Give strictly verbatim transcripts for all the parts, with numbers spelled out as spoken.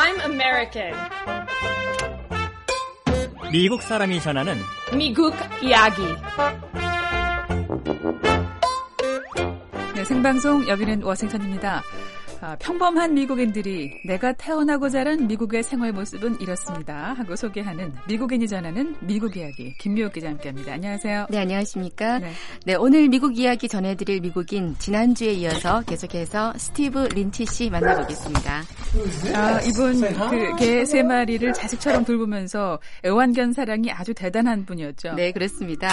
I'm American. 미국 사람이 전하는 미국 이야기. 네, 생방송 여기는 워싱턴입니다. 아, 평범한 미국인들이 내가 태어나고 자란 미국의 생활 모습은 이렇습니다 하고 소개하는 미국인이 전하는 미국 이야기. 김미옥 기자 함께합니다. 안녕하세요. 네, 안녕하십니까. 네. 네, 오늘 미국 이야기 전해드릴 미국인 지난주에 이어서 계속해서 스티브 린치 씨 만나보겠습니다. 아, 이분 그 개 세 마리를 자식처럼 돌보면서 애완견 사랑이 아주 대단한 분이었죠. 네, 그렇습니다.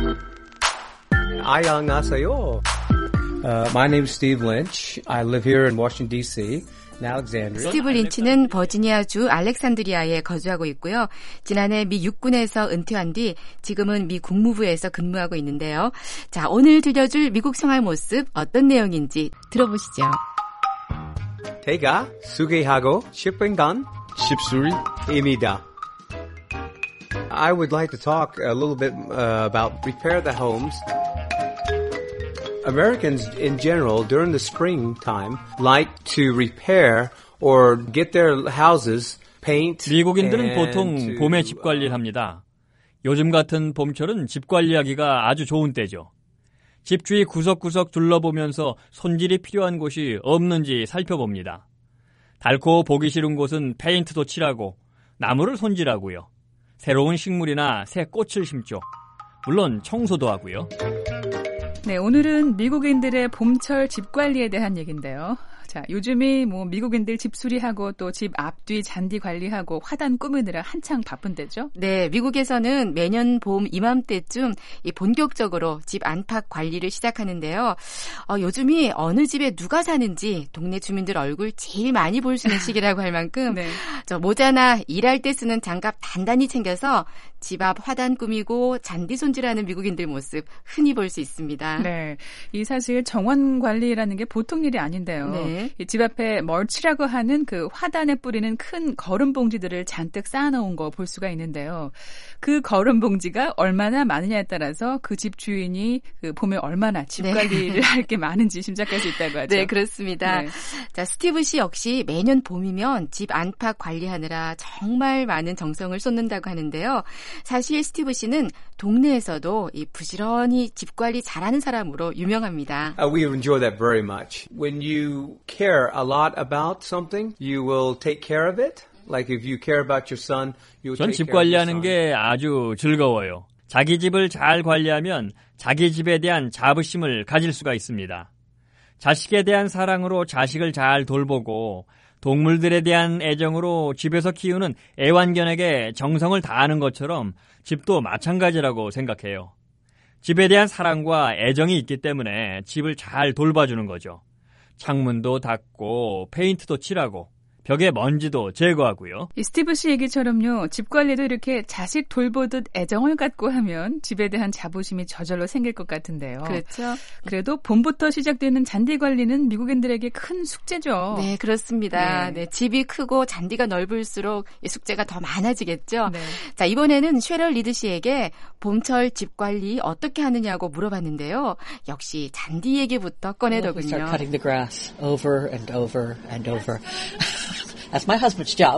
안녕하세요. Uh, my name is Steve Lynch. I live here in Washington, D C, in Alexandria. 스티브 린치는 버지니아주 알렉산드리아에 거주하고 있고요. 지난해 미 육군에서 은퇴한 뒤 지금은 미 국무부에서 근무하고 있는데요. 자, 오늘 들려줄 미국 생활 모습 어떤 내용인지 들어보시죠. 제가 소개하고 싶은 건 십수리입니다. I would like to talk a little bit uh, about repair the homes. Americans in general during the springtime like to repair or get their houses paint. 미국인들은 보통 봄에 집 관리를 합니다. 요즘 같은 봄철은 집 관리하기가 아주 좋은 때죠. 집 주위 구석구석 둘러보면서 손질이 필요한 곳이 없는지 살펴봅니다. 닳고 보기 싫은 곳은 페인트도 칠하고 나무를 손질하고요. 새로운 식물이나 새 꽃을 심죠. 물론 청소도 하고요. 네, 오늘은 미국인들의 봄철 집 관리에 대한 얘기인데요. 자, 요즘이 뭐 미국인들 집 수리하고 또 집 앞뒤 잔디 관리하고 화단 꾸미느라 한창 바쁜 때죠? 네, 미국에서는 매년 봄 이맘때쯤 이 본격적으로 집 안팎 관리를 시작하는데요. 어, 요즘이 어느 집에 누가 사는지 동네 주민들 얼굴 제일 많이 볼 수 있는 시기라고 할 만큼 네. 저 모자나 일할 때 쓰는 장갑 단단히 챙겨서 집 앞 화단 꾸미고 잔디 손질하는 미국인들 모습 흔히 볼 수 있습니다. 네, 이 사실 정원 관리라는 게 보통 일이 아닌데요. 네. 이 집 앞에 멀치라고 하는 그 화단에 뿌리는 큰 거름 봉지들을 잔뜩 쌓아놓은 거 볼 수가 있는데요. 그 거름 봉지가 얼마나 많으냐에 따라서 그 집 주인이 그 봄에 얼마나 집 네. 관리를 할 게 많은지 짐작할 수 있다고 하죠. 네, 그렇습니다. 네. 자, 스티브 씨 역시 매년 봄이면 집 안팎 관리하느라 정말 많은 정성을 쏟는다고 하는데요. 사실 스티브 씨는 동네에서도 이 부지런히 집 관리 잘하는 사람으로 유명합니다. Uh, we enjoy that very much. When you care a lot about something, you will take care of it. Like if you care about your son, you will 전 take 집 care of your 관리하는 son. 게 아주 즐거워요. 자기 집을 잘 관리하면 자기 집에 대한 자부심을 가질 수가 있습니다. 자식에 대한 사랑으로 자식을 잘 돌보고 동물들에 대한 애정으로 집에서 키우는 애완견에게 정성을 다하는 것처럼 집도 마찬가지라고 생각해요. 집에 대한 사랑과 애정이 있기 때문에 집을 잘 돌봐주는 거죠. 창문도 닫고 페인트도 칠하고 벽에 먼지도 제거하고요. 이 스티브 씨 얘기처럼요. 집 관리도 이렇게 자식 돌보듯 애정을 갖고 하면 집에 대한 자부심이 저절로 생길 것 같은데요. 그렇죠. 그래도 봄부터 시작되는 잔디 관리는 미국인들에게 큰 숙제죠. 네, 그렇습니다. 네. 네, 집이 크고 잔디가 넓을수록 이 숙제가 더 많아지겠죠. 네. 자, 이번에는 쉐럴 리드 씨에게 봄철 집 관리 어떻게 하느냐고 물어봤는데요. 역시 잔디 얘기부터 꺼내더군요. Start cutting the grass over and over and over. That's my husband's job.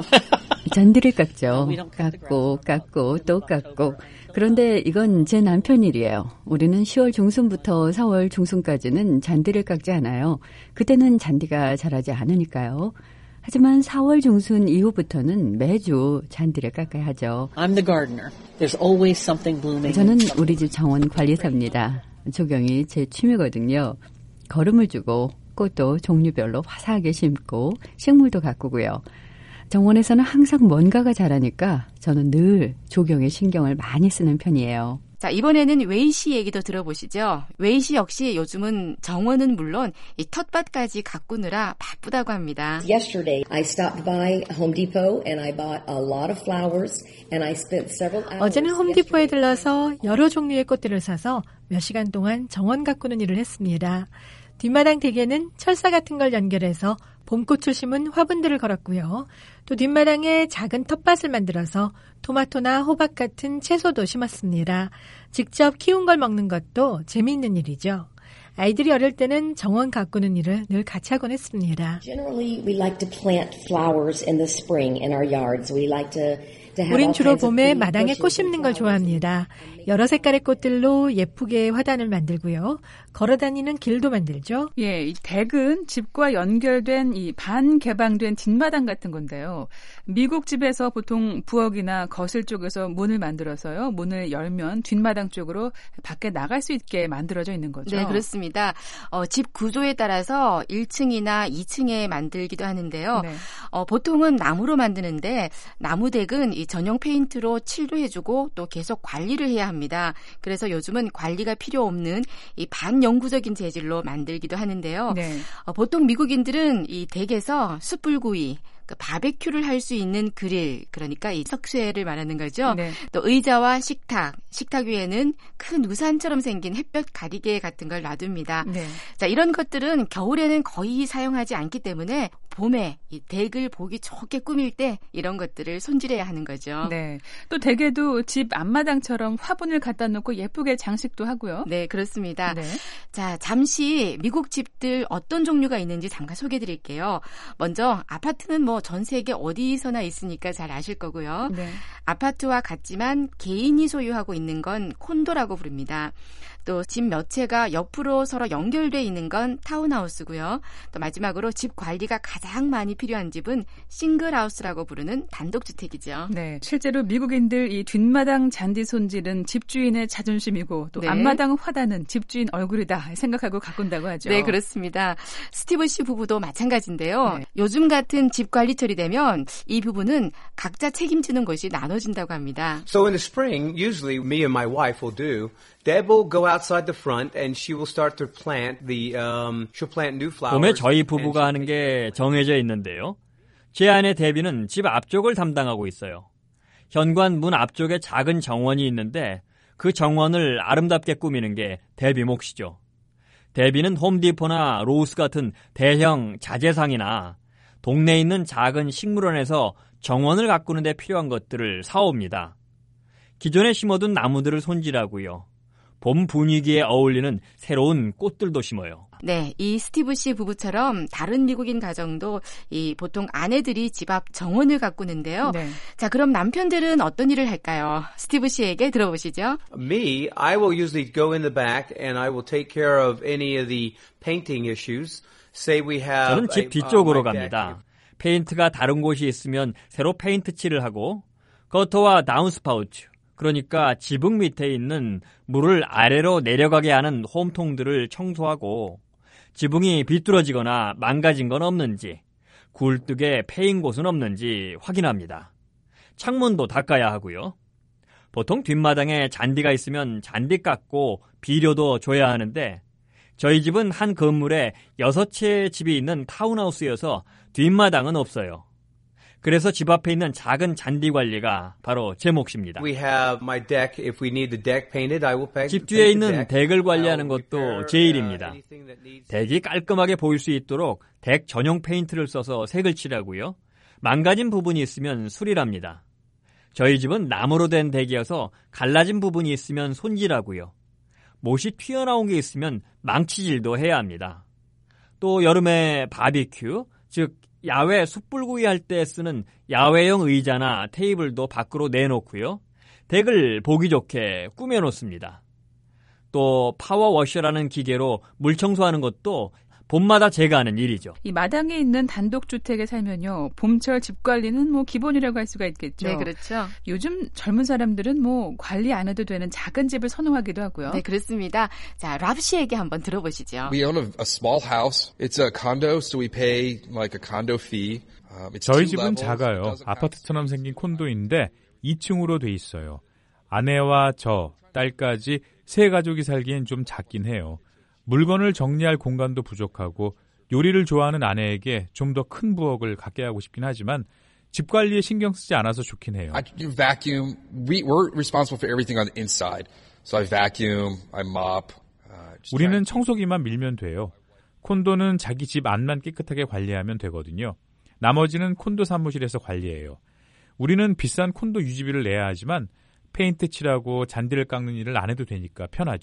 잔디를 깎죠. 깎고 깎고 또 깎고. 그런데 이건 제 남편 일이에요. 우리는 시월 중순부터 사월 중순까지는 잔디를 깎지 않아요. 그때는 잔디가 자라지 않으니까요. 하지만 사월 중순 이후부터는 매주 잔디를 깎아야 하죠. I'm the gardener. There's always something blooming. 저는 우리 집 정원 관리사입니다. 조경이 제 취미거든요. 거름을 주고 꽃도 종류별로 화사하게 심고 식물도 가꾸고요. 정원에서는 항상 뭔가가 자라니까 저는 늘 조경에 신경을 많이 쓰는 편이에요. 자, 이번에는 웨이 씨 얘기도 들어보시죠. 웨이 씨 역시 요즘은 정원은 물론 이 텃밭까지 가꾸느라 바쁘다고 합니다. Yesterday, I stopped by Home Depot and I bought a lot of flowers and I spent several hours. 어제는 홈디포에 들러서 여러 종류의 꽃들을 사서 몇 시간 동안 정원 가꾸는 일을 했습니다. 뒷마당 대게는 철사 같은 걸 연결해서 봄꽃을 심은 화분들을 걸었고요. 또 뒷마당에 작은 텃밭을 만들어서 토마토나 호박 같은 채소도 심었습니다. 직접 키운 걸 먹는 것도 재미있는 일이죠. 아이들이 어릴 때는 정원 가꾸는 일을 늘 같이 하곤 했습니다. Generally, we like to plant flowers in the spring in our yards. We like to 우린 주로 봄에 마당에 꽃 심는 걸 좋아합니다. 여러 색깔의 꽃들로 예쁘게 화단을 만들고요. 걸어다니는 길도 만들죠. 예, 이 덱은 집과 연결된 이 반개방된 뒷마당 같은 건데요. 미국 집에서 보통 부엌이나 거실 쪽에서 문을 만들어서요. 문을 열면 뒷마당 쪽으로 밖에 나갈 수 있게 만들어져 있는 거죠. 네, 그렇습니다. 어, 집 구조에 따라서 일 층이나 이 층에 만들기도 하는데요. 네. 어, 보통은 나무로 만드는데 나무 덱은 이 전용 페인트로 칠도 해주고 또 계속 관리를 해야 합니다. 그래서 요즘은 관리가 필요 없는 이 반영구적인 재질로 만들기도 하는데요. 네. 어, 보통 미국인들은 이 덱에서 숯불구이, 그 바베큐를 할 수 있는 그릴, 그러니까 이 석쇠를 말하는 거죠. 네. 또 의자와 식탁, 식탁 위에는 큰 우산처럼 생긴 햇볕 가리개 같은 걸 놔둡니다. 네. 자, 이런 것들은 겨울에는 거의 사용하지 않기 때문에 봄에 이 덱을 보기 좋게 꾸밀 때 이런 것들을 손질해야 하는 거죠. 네. 또 덱에도 집 앞마당처럼 화분을 갖다 놓고 예쁘게 장식도 하고요. 네, 그렇습니다. 네. 자, 잠시 미국 집들 어떤 종류가 있는지 잠깐 소개해 드릴게요. 먼저 아파트는 뭐 전 세계 어디서나 있으니까 잘 아실 거고요. 네. 아파트와 같지만 개인이 소유하고 있는 건 콘도라고 부릅니다. 또 집 몇 채가 옆으로 서로 연결돼 있는 건 타운하우스고요. 또 마지막으로 집 관리가 가장 많이 필요한 집은 싱글하우스라고 부르는 단독주택이죠. 네, 실제로 미국인들 이 뒷마당 잔디 손질은 집주인의 자존심이고 또 네. 앞마당 화단은 집주인 얼굴이다 생각하고 가꾼다고 하죠. 네, 그렇습니다. 스티브 씨 부부도 마찬가지인데요. 네. 요즘 같은 집 관리철이 되면 이 부부는 각자 책임지는 것이 나눠진다고 합니다. So in the spring, usually me and my wife will do, Deb will go outside the front and she will start to plant the, um, she'll plant new flowers. 봄에 저희 부부가 하는 게 정해져 있는데요. 제 아내 데비는 집 앞쪽을 담당하고 있어요. 현관 문 앞쪽에 작은 정원이 있는데 그 정원을 아름답게 꾸미는 게 데비 몫이죠. 데비는 홈디포나 로스 같은 대형 자재상이나 동네에 있는 작은 식물원에서 정원을 가꾸는 데 필요한 것들을 사옵니다. 기존에 심어둔 나무들을 손질하고요. 봄 분위기에 어울리는 새로운 꽃들도 심어요. 네, 이 스티브 씨 부부처럼 다른 미국인 가정도 이 보통 아내들이 집 앞 정원을 가꾸는데요. 네. 자, 그럼 남편들은 어떤 일을 할까요? 스티브 씨에게 들어보시죠. Me, I will usually go in the back and I will take care of any of the painting issues. Say we have 저는 집 a- 뒤쪽으로 uh, my 갑니다. deck. 페인트가 다른 곳이 있으면 새로 페인트 칠을 하고 거터와 다운스파우트, 그러니까 지붕 밑에 있는 물을 아래로 내려가게 하는 홈통들을 청소하고 지붕이 비뚤어지거나 망가진 건 없는지, 굴뚝에 패인 곳은 없는지 확인합니다. 창문도 닦아야 하고요. 보통 뒷마당에 잔디가 있으면 잔디 깎고 비료도 줘야 하는데 저희 집은 한 건물에 여섯 채의 집이 있는 타운하우스여서 뒷마당은 없어요. 그래서 집 앞에 있는 작은 잔디 관리가 바로 제 몫입니다. We have my deck. If we need the deck painted, I will paint, 집 뒤에 paint 있는 the deck. 덱을 관리하는 I will 것도 repair, 제 일입니다. uh, anything that needs- 덱이 깔끔하게 보일 수 있도록 덱 전용 페인트를 써서 색을 칠하고요. 망가진 부분이 있으면 수리합니다. 저희 집은 나무로 된 덱이어서 갈라진 부분이 있으면 손질하고요. 못이 튀어나온 게 있으면 망치질도 해야 합니다. 또 여름에 바비큐, 즉 야외 숯불구이 할 때 쓰는 야외용 의자나 테이블도 밖으로 내놓고요. 덱을 보기 좋게 꾸며놓습니다. 또 파워워셔라는 기계로 물 청소하는 것도 봄마다 제가 하는 일이죠. 이 마당에 있는 단독주택에 살면요. 봄철 집 관리는 뭐 기본이라고 할 수가 있겠죠. 네, 그렇죠. 요즘 젊은 사람들은 뭐 관리 안 해도 되는 작은 집을 선호하기도 하고요. 네, 그렇습니다. 자, 랍 씨에게 한번 들어보시죠. We own a, a small house. It's a condo, so we pay like a condo fee. Um, it's 저희 two 집은 levels. 작아요. It doesn't have- 아파트처럼 생긴 콘도인데 이 층으로 돼 있어요. 아내와 저, 딸까지 세 가족이 살기엔 좀 작긴 해요. 물건을 정리할 공간도 부족하고 요리를 좋아하는 아내에게 좀 더 큰 부엌을 갖게 하고 싶긴 하지만 집 관리에 신경 쓰지 않아서 좋긴 해요. I do vacuum. We, we're responsible for everything on the inside. So I vacuum, I mop. Uh, just 우리는 try- 청소기만 밀면 돼요. 콘도는 자기 집 안만 깨끗하게 관리하면 되거든요. 나머지는 콘도 사무실에서 관리해요. 우리는 비싼 콘도 유지비를 내야 하지만 페인트 칠하고 잔디를 깎는 일을 안 해도 되니까 편하죠.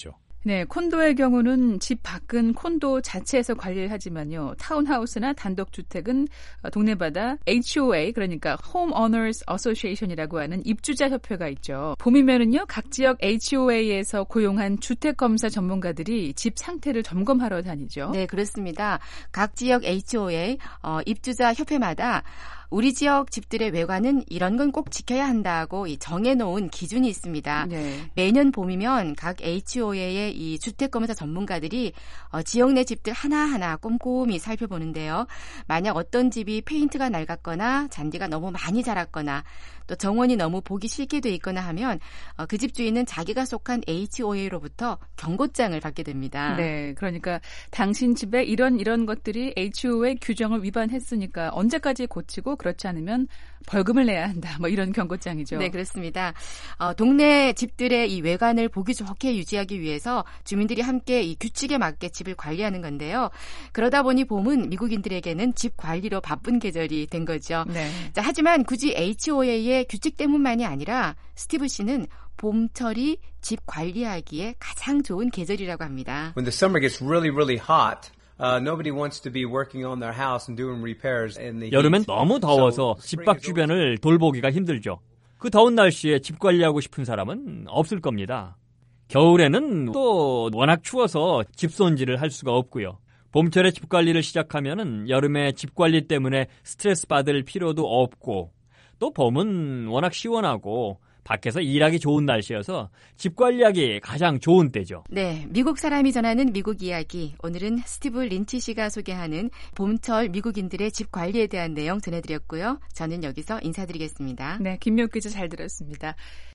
네, 콘도의 경우는 집 밖은 콘도 자체에서 관리를 하지만요. 타운하우스나 단독주택은 동네마다 에이치오에이, 그러니까 Home Owners Association이라고 하는 입주자 협회가 있죠. 봄이면은요, 각 지역 에이치오에이에서 고용한 주택검사 전문가들이 집 상태를 점검하러 다니죠. 네, 그렇습니다. 각 지역 에이치오에이, 어, 입주자 협회마다 우리 지역 집들의 외관은 이런 건 꼭 지켜야 한다고 정해놓은 기준이 있습니다. 네. 매년 봄이면 각 에이치오에이의 이 주택검사 전문가들이 어, 지역 내 집들 하나하나 꼼꼼히 살펴보는데요. 만약 어떤 집이 페인트가 낡았거나 잔디가 너무 많이 자랐거나 또 정원이 너무 보기 싫게 돼 있거나 하면 어, 그 집 주인은 자기가 속한 에이치오에이로부터 경고장을 받게 됩니다. 네, 그러니까 당신 집에 이런 이런 것들이 에이치오에이 규정을 위반했으니까 언제까지 고치고 그렇지 않으면 벌금을 내야 한다. 뭐 이런 경고장이죠. 네, 그렇습니다. 어, 동네 집들의 이 외관을 보기 좋게 유지하기 위해서 주민들이 함께 이 규칙에 맞게 집을 관리하는 건데요. 그러다 보니 봄은 미국인들에게는 집 관리로 바쁜 계절이 된 거죠. 네. 자, 하지만 굳이 에이치오에이의 규칙 때문만이 아니라 스티브 씨는 봄철이 집 관리하기에 가장 좋은 계절이라고 합니다. When the summer gets really, really hot, Uh, nobody wants to be working on their house and doing repairs in the heat. 여름엔 너무 더워서 집 밖 주변을 돌보기가 힘들죠. 그 더운 날씨에 집 관리하고 싶은 사람은 없을 겁니다. 겨울에는 또 워낙 추워서 집 손질을 할 수가 없고요. 봄철에 집 관리를 시작하면은 여름에 집 관리 때문에 스트레스 받을 필요도 없고, 또 봄은 워낙 시원하고 밖에서 일하기 좋은 날씨여서 집 관리하기 가장 좋은 때죠. 네, 미국 사람이 전하는 미국 이야기. 오늘은 스티브 린치 씨가 소개하는 봄철 미국인들의 집 관리에 대한 내용 전해드렸고요. 저는 여기서 인사드리겠습니다. 네, 김미옥 기자 잘 들었습니다.